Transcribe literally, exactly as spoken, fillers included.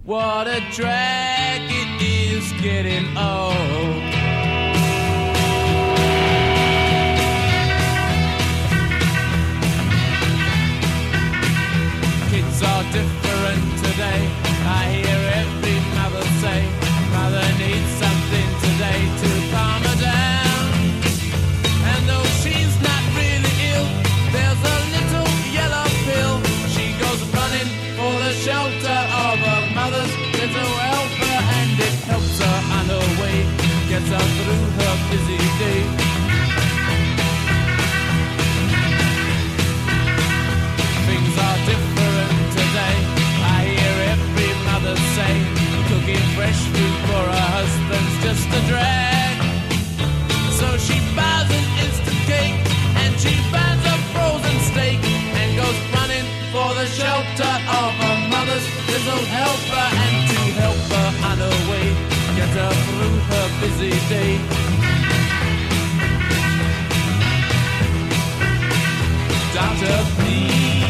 What a drag it is getting old. Kids are different today. I hear every mother say, mother needs something today to calm her down. And though she's not really ill, there's a little yellow pill. She goes running for the shelter of her mother's little helper, and it helps her on her way, gets her through her busy day. Things are different today. I hear every mother say, cooking fresh food for her husband's just a drag. So she buys an instant cake, and she buys a frozen steak, and goes running for the shelter of her mother's little helper, and to help her on her way, get her through her busy day. Doctor, please.